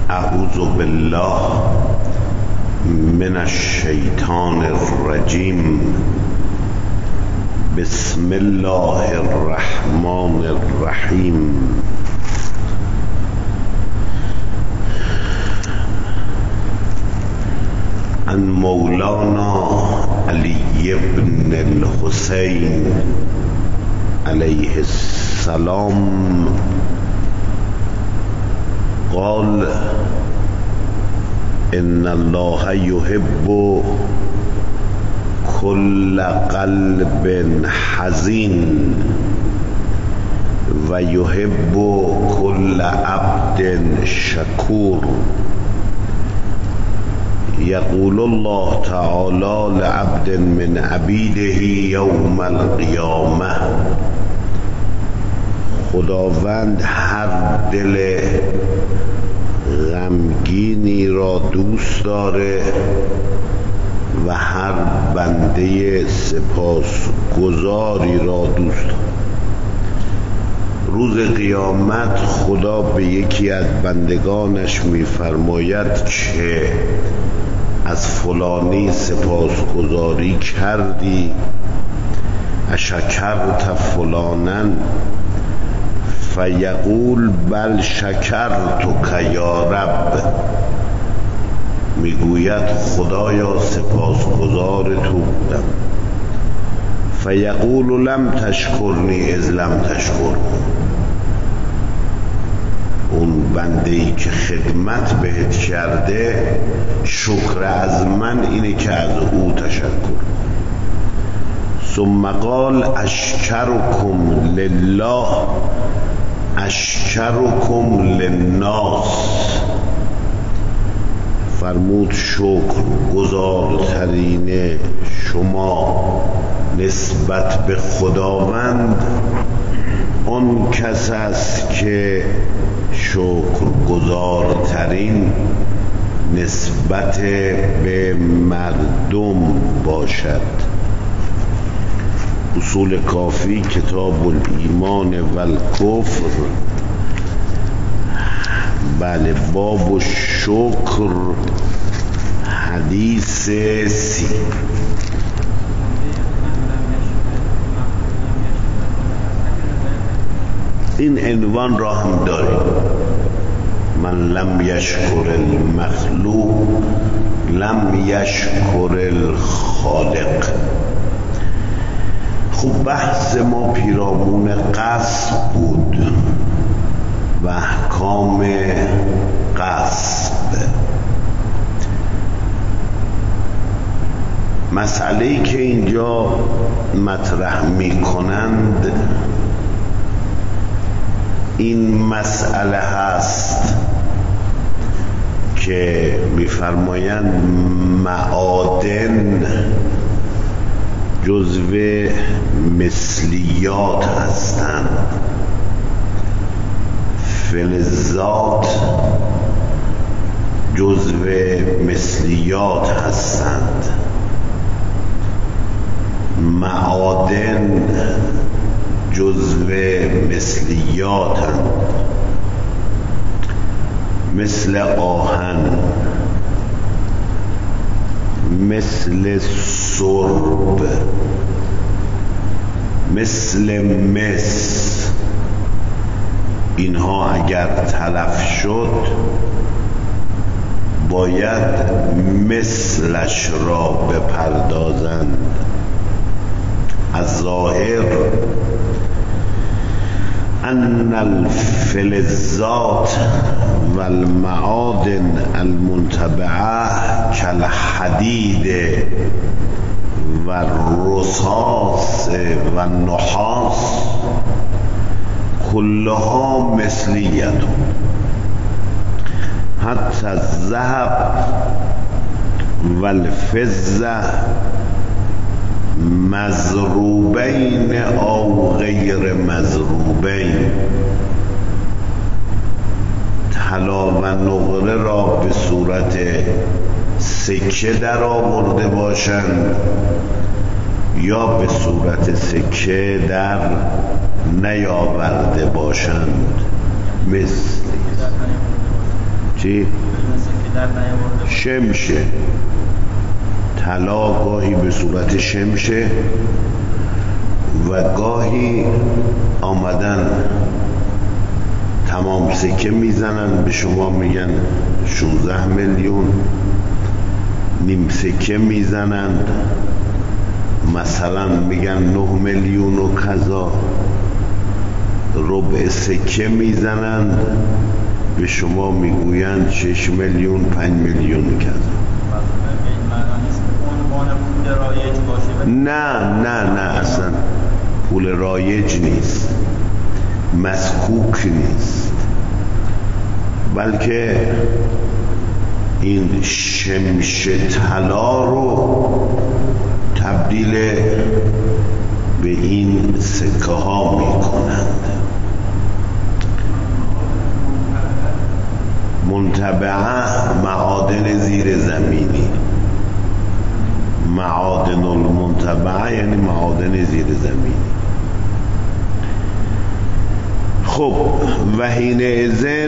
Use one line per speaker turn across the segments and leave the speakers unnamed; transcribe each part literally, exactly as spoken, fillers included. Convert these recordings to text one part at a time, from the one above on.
اعوذ بالله من الشیطان الرجیم. بسم الله الرحمن الرحیم. عن مولانا علی بن الحسین علیه السلام قال ان الله يحب كل قلب حزين و يحب كل عبد شكور. يقول الله تعالى لعبد من عبيده يوم القيامة. خداوند هر دل غمگینی را دوست داره و هر بنده سپاسگزاری را دوست داره. روز قیامت خدا به یکی از بندگانش می‌فرماید که از فلانی سپاسگزاری کردی، اشکرت فلانا، فیقول بل شکرتک یا رب. میگوید خدایا سپاسگزار تو بودم. فیقول لم تشکرنی اذ لم تشکر. اون بنده‌ای که خدمت بهت کرده شکر از من اینه که از او تشکر. ثم قال اشکرکم لله اشکرکم للناس. فرمود شکر گزارترین شما نسبت به خداوند اون کس است که شکر گزارترین نسبت به مردم باشد. اصول کافی کتاب الایمان و الکفر. بله، باب شکر حدیث سی. این عنوان را هم داریم: من لم یشکر المخلوق لم یشکر الخالق. خب بحث ما پیرامون قصب بود و احکام قصب. مسئله‌ای که اینجا مطرح می کنند این مسئله هست که می‌فرمایند معادن جزو مثلیات هستند، فلزات جزو مثلیات هستند. معادن جزو مثلیاتند، مثل آهن، مثل سرب، مثل مس. اینها اگر تلف شد باید مثلش را بپردازند. از ظاهر ان الفلزات و المعادن المنتبعه کالحدید و الرصاص و النحاس كلها مثلیت. حتی الذهب و الفضه مضروبین او غیر مضروبین. طلا و نقره را به صورت سکه در آورده باشند یا به صورت سکه در نیاورده باشند. مثل چی؟ شمشه. طلا گاهی به صورت شمشه و گاهی آمدن تمام سکه میزنن به شما میگن شانزده میلیون، نیم سکه میزنند مثلا میگن نه میلیون و کذا، ربع سکه میزنند به شما میگویند شش میلیون پنج میلیون کذا. نه نه نه اصلا پول رایج نیست، مسکوک نیست، بلکه این شمش طلا رو تبدیل به این سکه ها می کنند. منتبعه معادن زیر زمینی، معادن المنتبعه یعنی معادن زیر زمینی. خب و حینئذ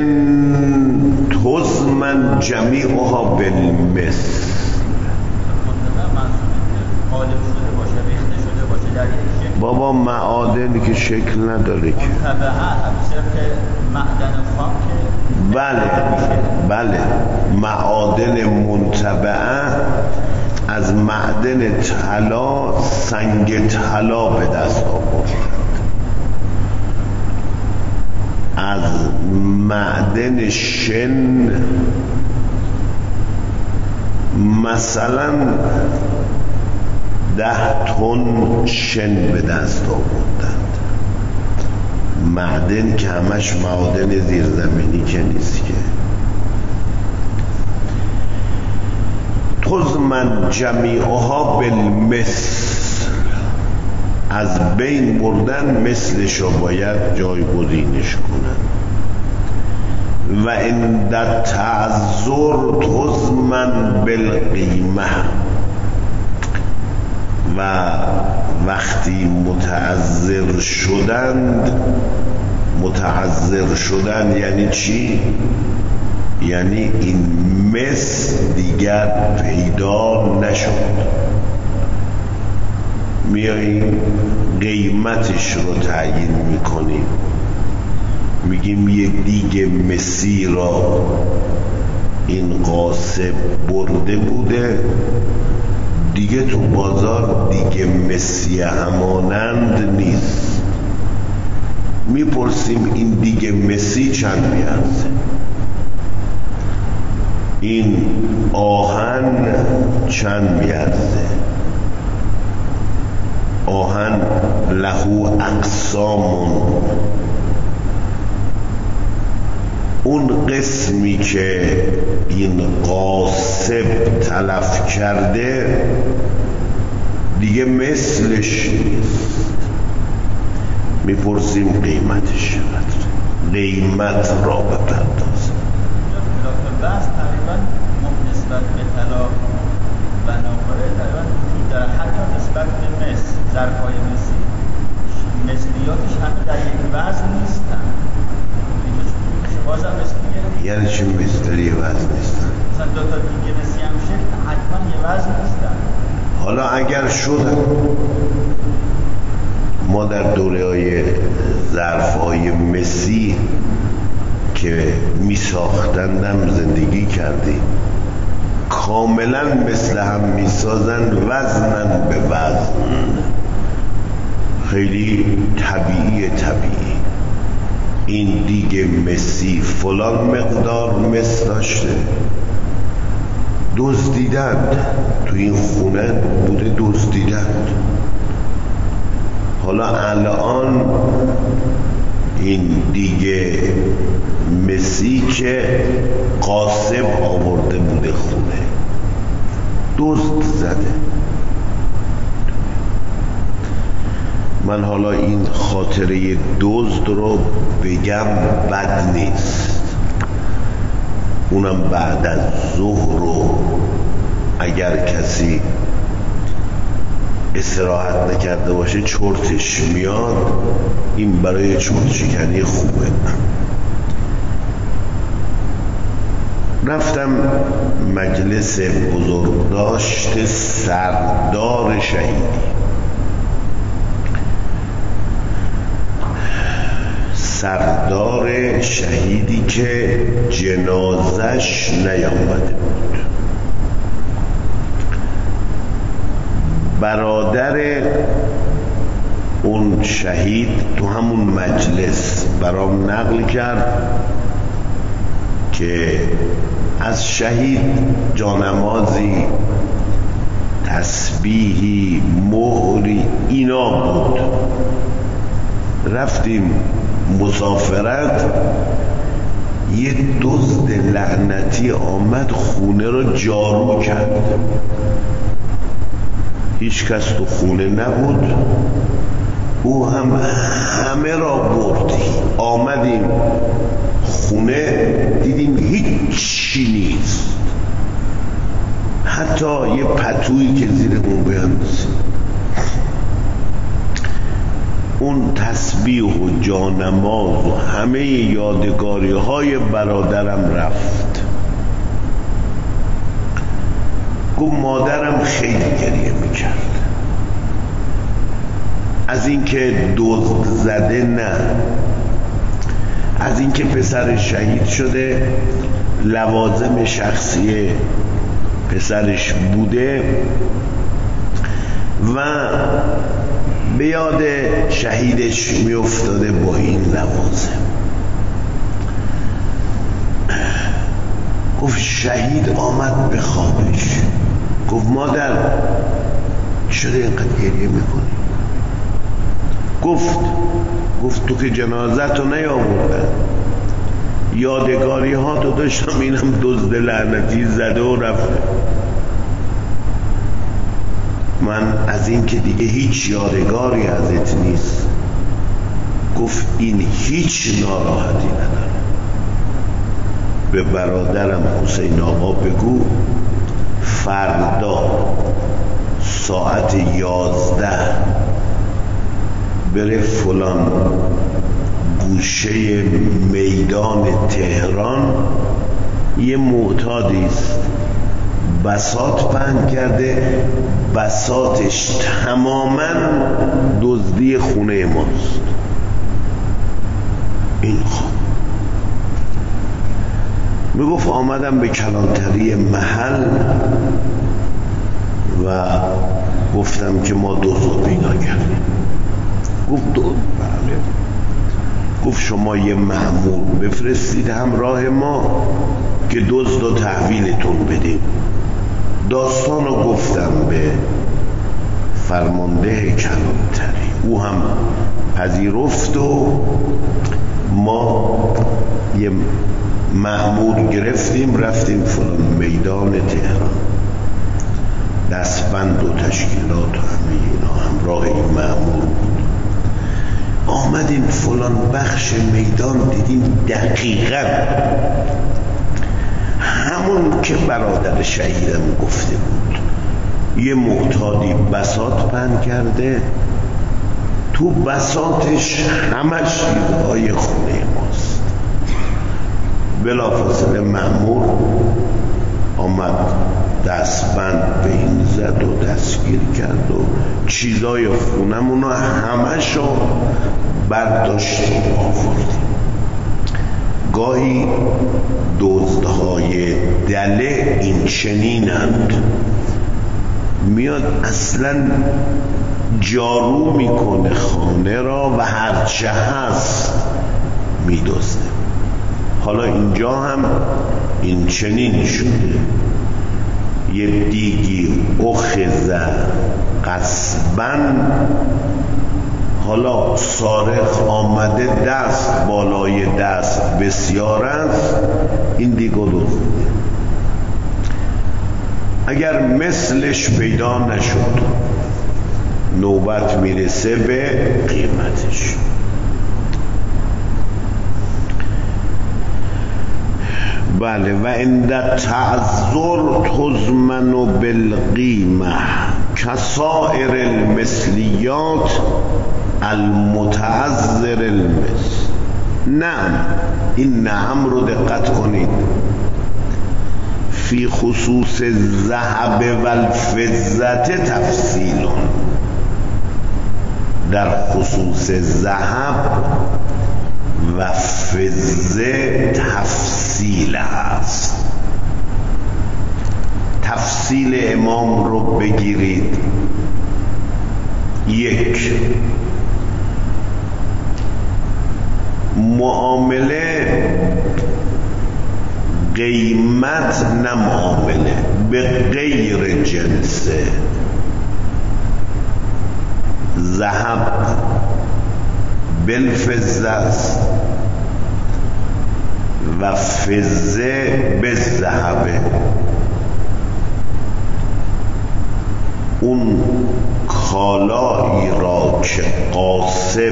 تضمن جمیعها بالمثل. بابا معادنی که شکل نداره که بله بله معادن منتبعه از معدن طلا سنگ طلا به دست آورد، از معدن شن مثلا ده تن شن به دست آوردند. معدن که همش معادن زیرزمینی که نیست که. تضمن جمیعها بالمثل، از بین بردن مثلش رو باید جایگزینش کنن. و عند التعذر تضمن بالقیمه، و وقتی متعذر شدند، متعذر شدن یعنی چی؟ یعنی این مثل دیگر پیدا نشد، میاییم قیمتش رو تعیین میکنیم، میگیم یک دیگه مسی را این قاسب برده بوده، دیگه تو بازار دیگه مسی همانند نیست. میپرسیم این دیگه مسی چند میارزه؟ این آهن چند میارزه؟ آهن لهو اقسامون، اون قسمی که این قاسب تلف کرده دیگه مثلش نیست. میپرسیم قیمتش چقدر؟ قیمت را بپرداز.
بحث تقریبا نسبت به طلا و ناقره تقریبا وجود داره، حتی نسبت به مس، ظرفای مسی مثلیاتش همه در یک وزن نیستن. بازم مثلیه
یعنی چی مثلی وزن نیستن؟
مثلا دو تا دیگه مسی هم شکل حتما یه وزن نیستن.
حالا اگر شدن، ما در دوره های ظرف های مسی که می ساختندم زندگی کردیم، کاملا مثل هم می سازن، وزنن به وزن، خیلی طبیعی طبیعی. این دیگه مسی فلان مقدار مس داشته، دزدیدند، تو این خونه بوده دزدیدند. حالا الان این دیگه مسی که قاسب آورده بوده خونه، دزد زده. من حالا این خاطره دزد رو بگم بد نیست، اونم بعد از ظهر رو اگر کسی استراحت نکرده باشه چرتش میاد، این برای چرت شکنی خوبه. رفتم مجلس بزرگداشت سردار شهیدی. سردار شهیدی که جنازش نیامده بود. برادر اون شهید تو همون مجلس برام نقل کرد که از شهید جانمازی، تسبیحی، مهری اینا بود. رفتیم مسافرت، یه دزد لعنتی آمد خونه رو جارو کرد. هیچ کس تو خونه نبود، او هم همه را بردی. آمدیم خونه دیدیم هیچی نیست، حتی یه پتویی که زیرمون بیاندازیم. اون تسبیح و جانماز و همه یادگاری های برادرم رفت. گفت مادرم خیلی گریه میکرد از اینکه دزد زده، نه از اینکه پسر شهید شده، لوازم شخصی پسرش بوده و به یاد شهیدش میافتاده با این لوازم. گفت شهید آمد به خوابش، گفت مادر شده اینقدر گریه میکنی؟ گفت گفت تو که جنازت رو نیاوردن، یادگاری ها تو داشتم، اینم دزد لعنتی زده و رفته. من از این که دیگه هیچ یادگاری ازت نیست. گفت این هیچ ناراحتی نداره. به برادرم حسین آقا بگو فردا ساعت یازده بره فلان گوشه میدان تهران، یه معتادی است بساط پهن کرده، بساطش تماما دزدی خونه ماست. این خوب میگفت آمدم به کلانتری محل و گفتم که ما دزد رو پیدا کردیم. گفت دزد؟ بله. گفت شما یه مأمور بفرستید همراه ما که دزد رو تحویلتون بدیم. داستان رو گفتم به فرمانده کلانتری، او هم پذیرفت و ما یه مأمور گرفتیم، رفتیم فلان میدان تهران. دستبند و تشکیلات و همه اینا همراه این مأمور بود. آمدیم فلان بخش میدان، دیدیم دقیقاً همون که برادر شهیدم گفته بود. یه معتادی بساط پهن کرده، تو بساطش همش چیزهای خونه ماست. بلافاصله مأمور آمد دستبند به این زد و دستگیر کرد و چیزای خونمون رو همش رو برداشتیم آوردیم. گاهی دزدهای دله این چنینند، میاد اصلا جارو میکنه خانه را و هرچه هست میدزده. حالا اینجا هم این چنین شده، یه دیگی اخذ قصباً، حالا سارق آمده دست بالای دست بسیار است، این دیگو دزدیده. اگر مثلش پیدا نشد نوبت میرسه به قیمتش. بله. و عند تعذر تضمن بالقیمه کسائر المثلیات المتعذر المثل. نعم، این نعم رو دقت کنید. فی خصوص ذهب و الفضت تفصیل، در خصوص ذهب و فضه تفصیل هست. تفصیل امام رو بگیرید. یک، معامله قیمت نه معامله به غیر جنسه. ذهب بالفضه است و فضه بالذهبه. اون کالایی را که غاصب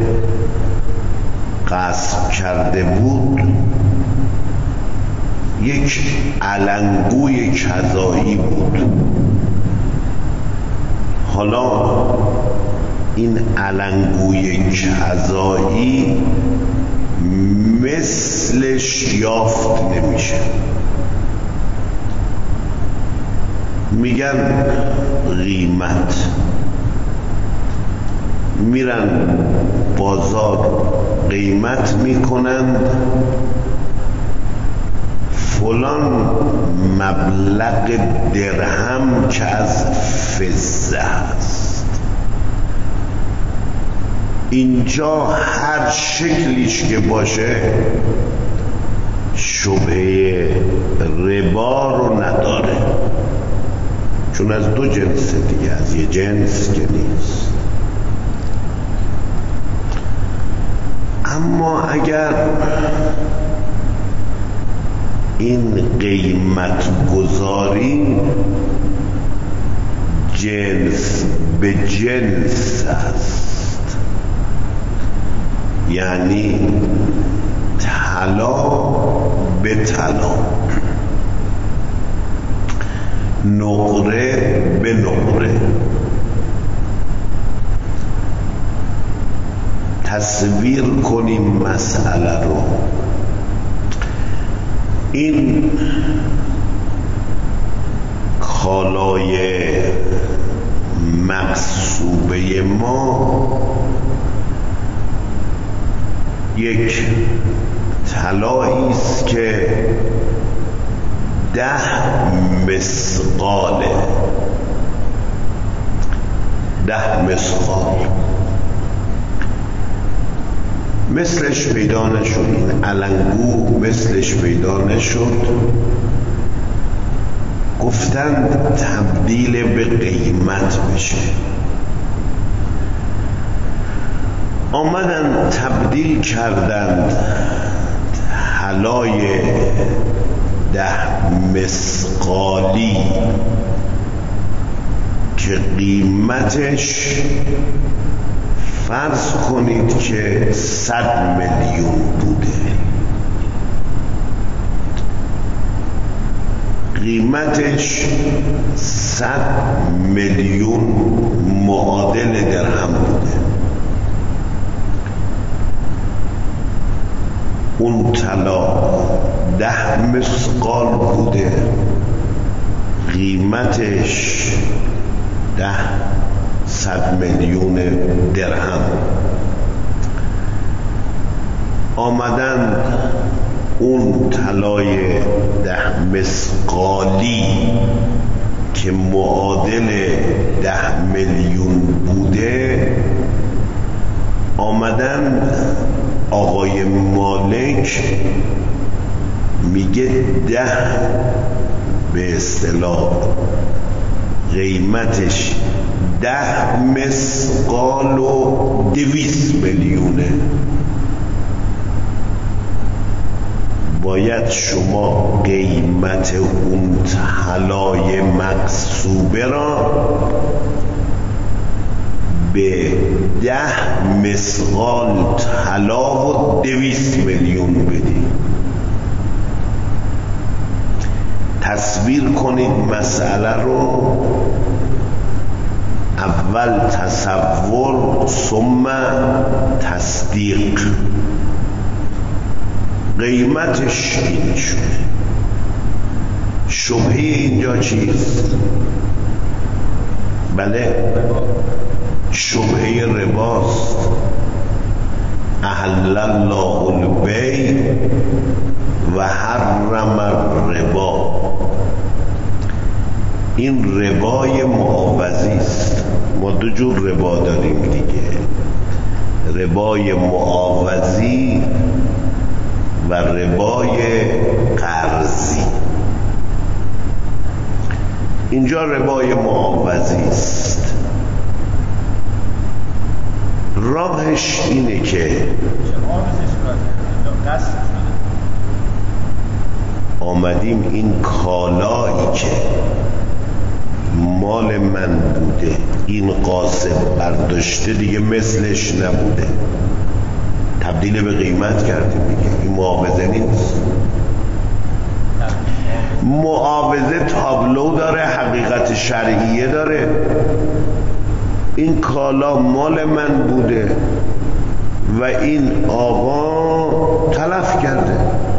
غصب کرده بود یک علنگوی کذایی بود. حالا این علنگوی کذایی مثلش یافت نمیشه. میگن قیمت، میرن بازار قیمت میکنند فلان مبلغ درهم که از فضه است. اینجا هر شکلیش که باشه شبهه ربا رو نداره، چون از دو جنس دیگه، از یه جنس که نیست. اما اگر این قیمت گذاری جنس به جنس است، یعنی طلا به طلا، نقره به نقره، تصویر کنیم مسئله رو. این کالای مغصوبه ما یک طلایی است که ده مسقاله، ده مسقال. مثلش پیدا نشد، این علنگو مثلش پیدا نشد. گفتن تبدیل به قیمت بشه. آمدن تبدیل کردند طلای ده مسقالی که قیمتش فرض کنید که صد میلیون بوده، قیمتش صد میلیون معادل درهم بوده. اون طلا ده مسقال بوده، قیمتش ده صد میلیون درهم. آمدند اون طلای ده مسقالی که معادل ده میلیون بوده، آمدند آقای مالک میگه ده به اصطلاح قیمتش ده مسقال و دویست میلیونه. باید شما قیمت اون طلای مغصوبه را به ده مسقال طلا و دویست میلیون بدی. تصویر کنید مسئله رو. اول تصور ثم تصدیق. قیمتش این شده، اینجا چیست؟ بله، شبهه رباست. احل الله البیع و حرم الربا. این ربای معاوضی است. ما دو جور ربا داریم دیگه، ربای معاوضی و ربای قرضی. اینجا ربای معاوضی است. راهش اینه که آمدیم این کالایی که مال من بوده این قاسم برداشته دیگه مثلش نبوده، تبدیل به قیمت کردیم دیگه. این معاوضه نیست. معاوضه تابلو داره، حقیقت شرعیه داره. این کالا مال من بوده و این آقا تلف کرده،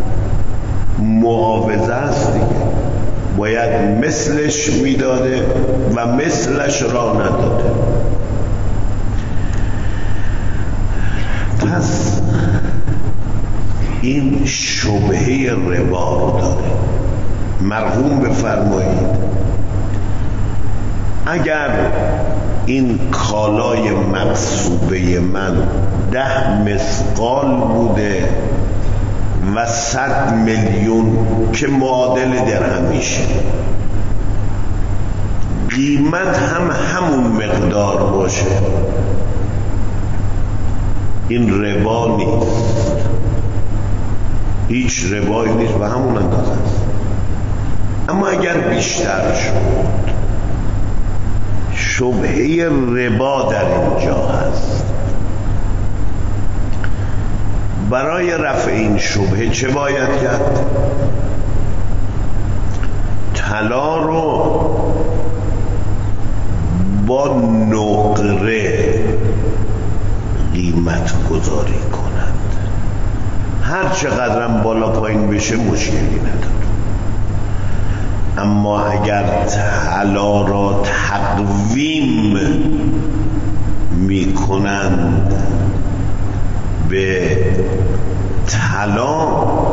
معاوضه است دیگه. باید مثلش میداده و مثلش را نداده. پس این شبهه ربا رو داره. مرحوم بفرمایید اگر این کالای مغصوبه من ده مثقال بوده و صد میلیون که معادل درهم میشه، قیمت هم همون مقدار باشه، این ربا نیست. هیچ ربایی نیست و همون اندازه است. اما اگر بیشتر شد، شبهه ربا در اینجا هست. برای رفع این شبهه چه باید کرد؟ طلا رو با نقره قیمت گذاری کنند. هر چقدرم بالا پایین بشه مشکلی نداره. اما اگر طلا را تقویم می کنند به طلا،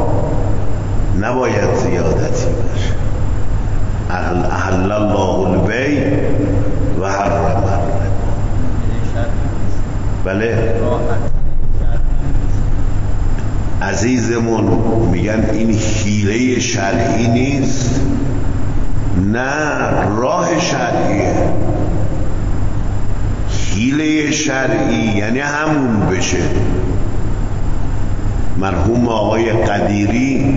نباید زیادتی باشه. احل الله البیع و حرم الربا. بله عزیزمون، میگن این حیله شرعی نیست. نه، راه شرعیه. حیله شرعی یعنی همون بشه. مرحوم آقای قدیری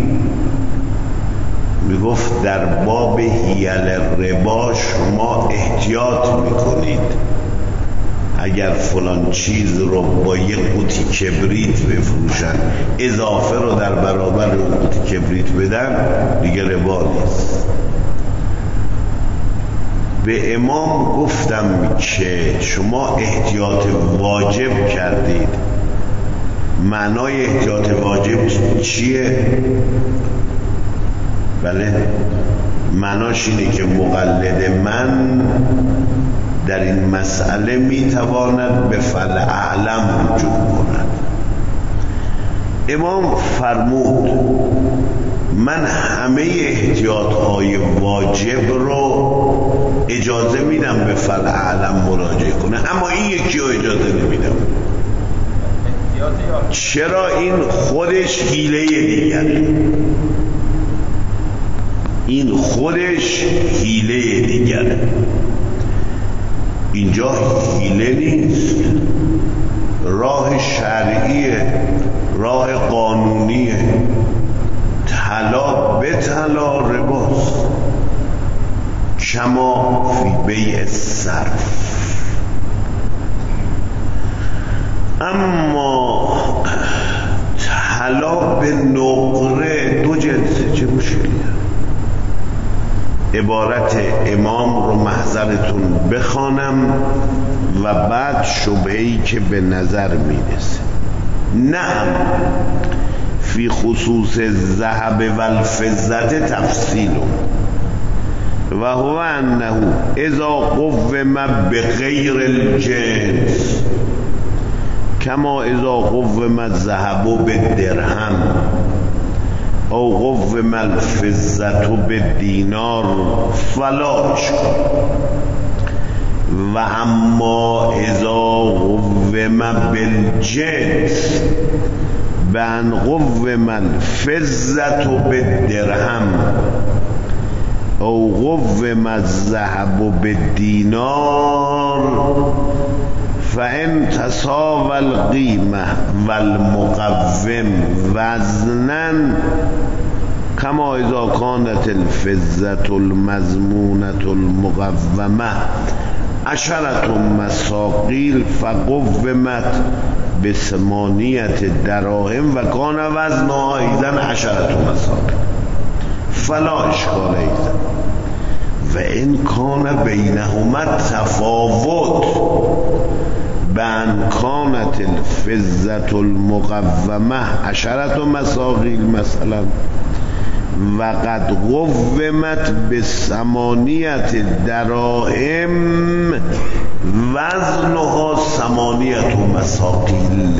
میگفت در باب حیل ربا شما احتیاط میکنید. اگر فلان چیز رو با یک قوطی کبریت بفروشن، اضافه رو در برابر اون قوطی کبریت بدن، دیگه ربا نیست. به امام گفتم که شما احتیاط واجب کردید. معنای احتیاط واجب چیه؟ بله، معناش اینه که مقلد من در این مسئله میتواند به فعل اعلم رجوع کند. امام فرمود من همه احتیاطهای واجب رو اجازه میدم به فعل اعلم مراجعه کنه، اما این یکی رو اجازه نمیدم. چرا؟ این خودش حیله دیگر، این خودش حیله دیگر. اینجا حیله نیست، راه شرعیه، راه قانونیه. طلا به طلا رباست، کما فی بیع صرف. اما طلا به نقره دو جنسه، چه مشکلی داره؟ عبارت امام رو محضرتون بخوانم و بعد شبهه‌ای که به نظر میرسه. نعم فی خصوص الذهب و الفضة تفصیل. و هو انه اذا قوم بغیر الجنس کما اذا قوم الذهب بالدرهم او قوم الفضة بالدینار فلا اشکال و اما اذا قوم بالجنس بان قوم الفضة بالدرهم او قوم الذهب بالدینار فان تساوى القیمه والمقوم وزنا کما اذا كانت الفضة المضمونة المقومة عشرة مساقیل فقومت بثمانیة دراهم و کان وزنها ایضا عشرة مساقیل فلا اشکال ایضا و این کان بینهما تفاوت بان کانت الفضة المقومة عشرة مساقیل مثلا و قد قومت بثمانیت دراهم وزنها ثمانیت مساقیل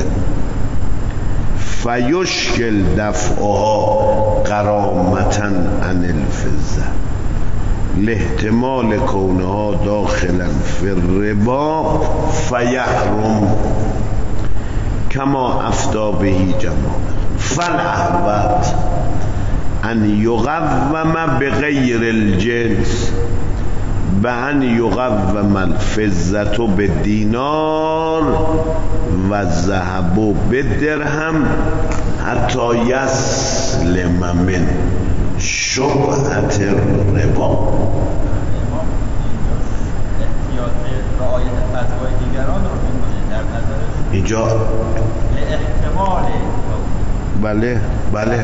فیشکل دفعها غرامة عن الفضة لاحتمال کونها داخلا فی الربا فیحرم کما افتی به جماعه فالاحوط ان یقوم بغیر الجنس بان یقوم الفضة بالدینار و الذهب بالدرهم حتی یسلم من شبهة الربا. اینجا بله بله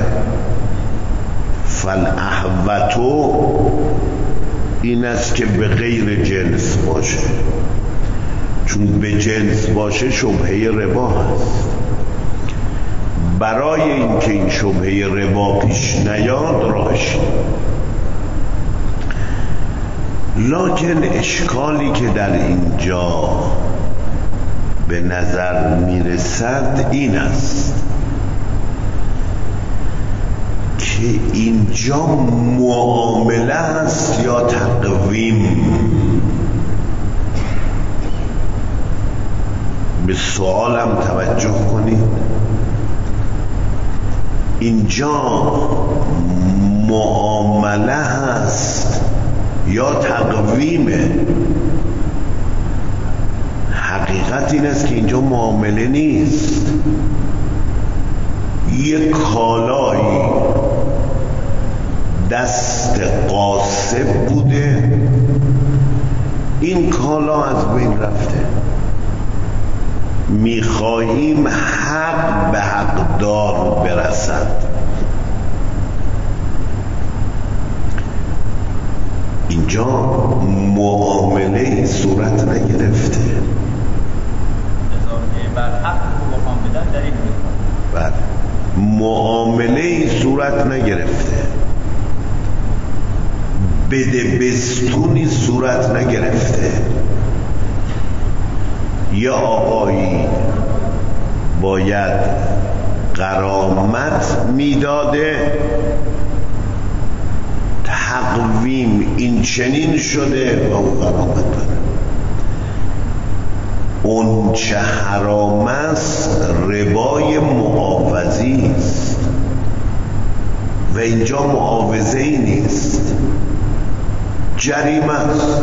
فالاحوط این است که به غیر جنس باشه، چون به جنس باشه شبهه ربا هست. برای اینکه این شبهه ربا پیش نیاد راش، لکن اشکالی که در اینجا به نظر میرسد این است که اینجا معامله است یا تقویم. به سوالم توجه کنید، اینجا معامله هست یا تقویمه؟ حقیقت این است که اینجا معامله نیست. یک کالایی دست قاصب بوده، این کالا از بین رفته، میخواهیم حق به حقدار برسد. اینجا معامله صورت نگرفته. بله، معامله صورت نگرفته، بده بستونی صورت نگرفته. یا آقایی باید غرامت میداده، تقویم این چنین شده و اون غرامت داده. اون چه حرام است ربای معاوضی است و اینجا معاوضه ای نیست، جریمه است.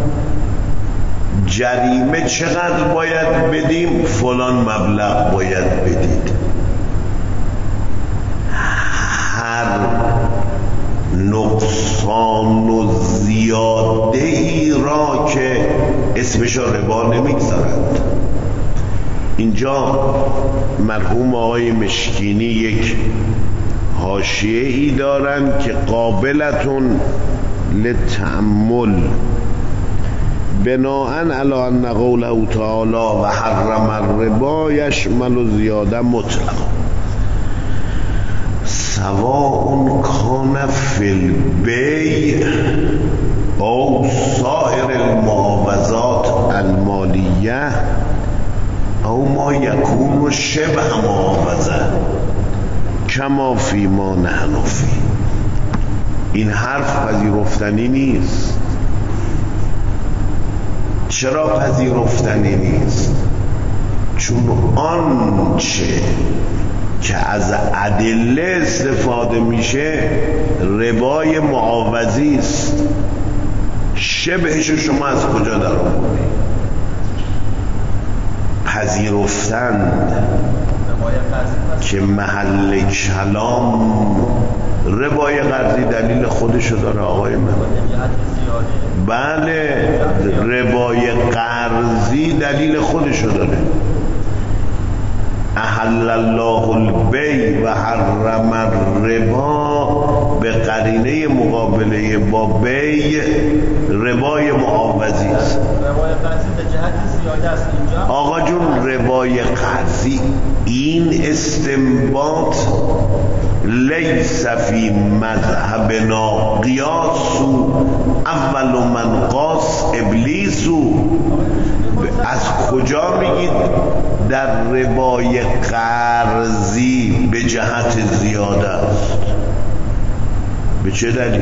جریمه چقدر باید بدیم؟ فلان مبلغ باید بدید. هر نقصان و زیاده ای را که اسمش ربا نمیگذارند. اینجا مرحوم آقای مشکینی یک حاشیه ای دارند که قابلتون للتأمل بناءً علی ان قوله تعالی و حرم الربا یشمل زیاده مطلق سواء کان فی البیع او سایر المعاوضات المالیه او ما یکون شبه معاوضه کما فی ما نحن فی. این حرف پذیرفتنی نیست. چرا پذیرفتنی نیست؟ چون آنچه که از ادله استفاده میشه ربای معاوضی است. شبهش شما از کجا در آوردی؟ پذیرفتند که محل کلام ربای قرضی دلیل خودشو داره آقای من. بله، ربای قرضی دلیل خودشو داره. احل الله البیع و حرم الربا به قرینه مقابله با بیع ربای معاوضی است.
ربای قرضی به جهت زیاده است اینجا.
آقا جون، ربای قرضی این استنباط لیس فی مذهبنا قیاس اول من قاس ابلیس. از کجا میگید در ربای قرضی به جهت زیاده است؟ به چه دلیل؟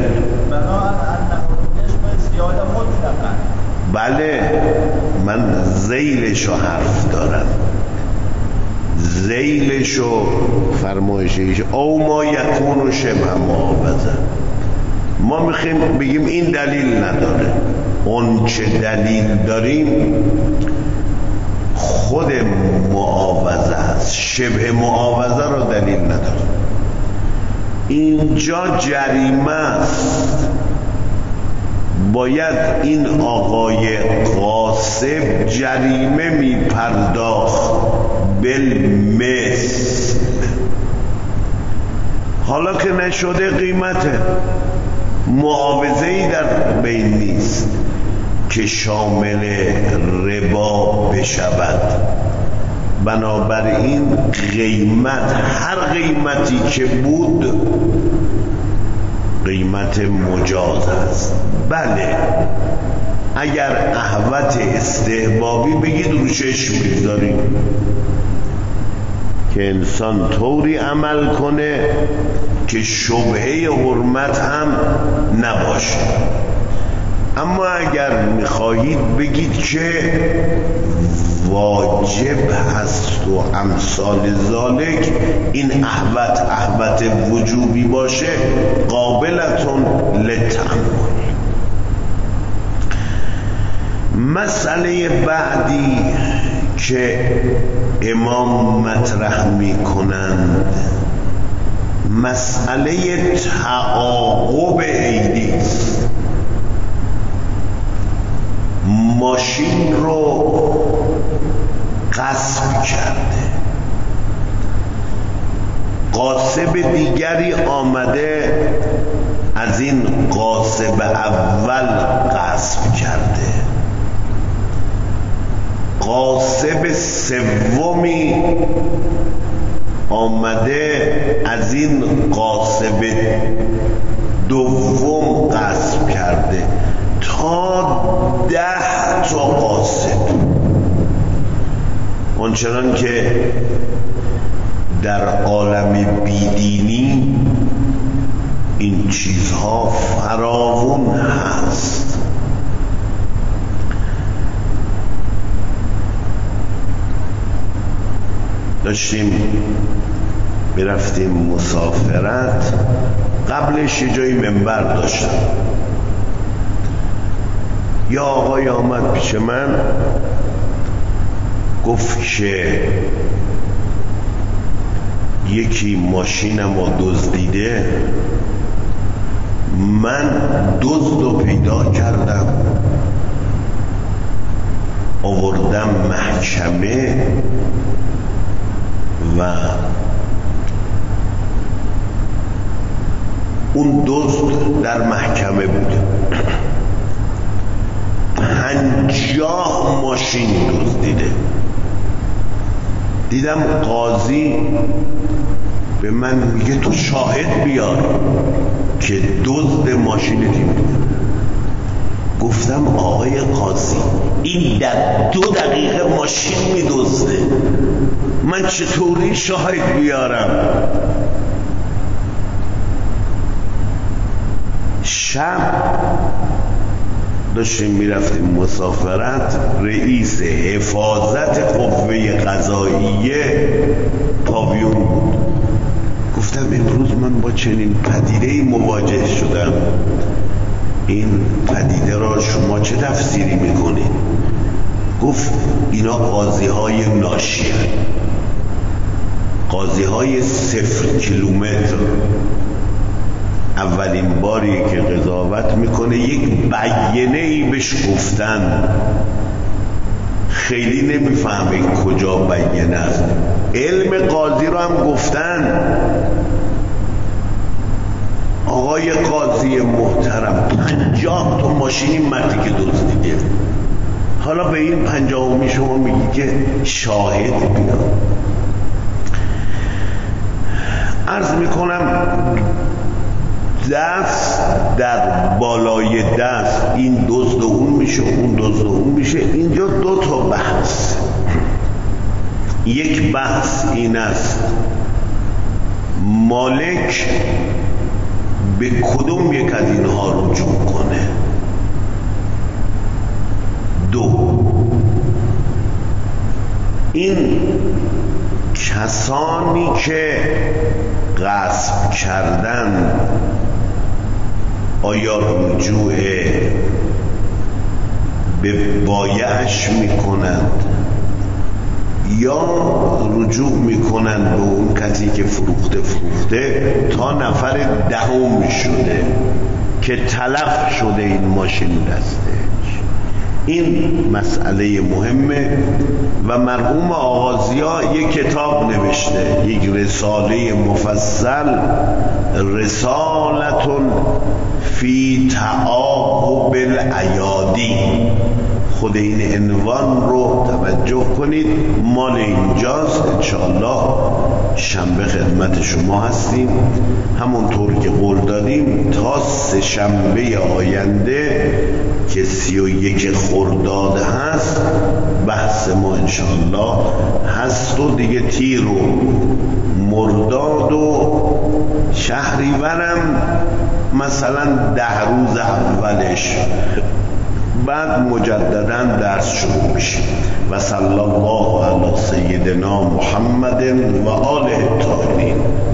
بله، من ذیلشو حرف دارم، ذیلشو فرمایشش او ما یکون و شبه معاوضه. ما میخویم بگیم این دلیل نداره. اون چه دلیل داریم خود معاوضه است، شبه معاوضه رو دلیل نداره. اینجا جریمه است، باید این آقای قاسم جریمه می پرداخت بالمثل. حالا که نشده قیمته، معاوضه‌ای در بین نیست که شامل ربا بشود. بنابراین قیمت، هر قیمتی که بود قیمت مجاز است. بله، اگر احوط استحبابی بگید رو چشم می‌ذاریم که انسان طوری عمل کنه که شبهه حرمت هم نباشه. اما اگر میخواهید بگید که واجب هست و امثال ذالک، این احوط احوط وجوبی باشه، قابلتون للتأمل. مسئله بعدی که امام مطرح میکنند مسئله تعاقب عیدی است. ماشین رو غصب کرده، غاصب دیگری آمده از این غاصب اول غصب کرده، غاصب سومی آمده از این غاصب دوم غصب کرده، تا ده تا غاصب. آنچنان که در عالم بیدینی این چیزها فراوان هست. داشتیم میرفتیم مسافرت، قبلش یه جایی منبر داشتم، یا آقای آمد پیش من گفت که یکی ماشینم رو دزدیده، من دزد رو پیدا کردم آوردم محکمه و اون دزد در محکمه بود، پنجاه ماشین دزدیده. دیدم قاضی به من میگه تو شاهد بیار که دزد ماشین تیم. این در دو دقیقه ماشین میدزده، من چطوری شاهد بیارم؟ شب داشتیم میرفتیم مسافرت، رئیس حفاظت قوه قضاییه پاویون بود. گفتم امروز من با چنین پدیده‌ای مواجه شدم، این پدیده را شما چه تفسیری میکنید؟ گفت اینا قاضی های ناشی، قاضی های صفر کیلومتر، اولین باری که قضاوت میکنه یک بیانیه ای بهش گفتن، خیلی نمیفهمه کجا بیانیه است، علم قاضی رو هم گفتن. آقای قاضی محترم پنجاه تا ماشین مردی که دزدیده، حالا به این پنجاهمی شما میگی که شاهد بیاد. عرض میکنم دست در بالای دست، این دزد اون میشه، اون دزد اون میشه. اینجا دو تا بحث، یک بحث این است مالک به کدوم یک از اینها رجوع کنه، دو این کسانی که غصب کردن آیا رجوع به بایعش میکنند یا رجوع میکنند به اون کسی که فروخته فروخته تا نفر دهم شده که تلف شده این ماشین دستش. این مسئله مهمه و مرحوم آغازیا یک کتاب نوشته، یک رساله مفصل، رسالتون فی تعاقب الایادی. خود این عنوان رو توجه کنید، مال اینجاست. انشاءالله شنبه خدمت شما هستیم، همونطور که قول دادیم تا سه شنبه آینده که سی و یک خرداد هست بحث ما انشاءالله هست و دیگه تیر و مرداد و شهریورم مثلا ده روز اولش، بعد مجددا درس شروع میشه. و صلی الله علی سیدنا محمد و آله الطاهرین.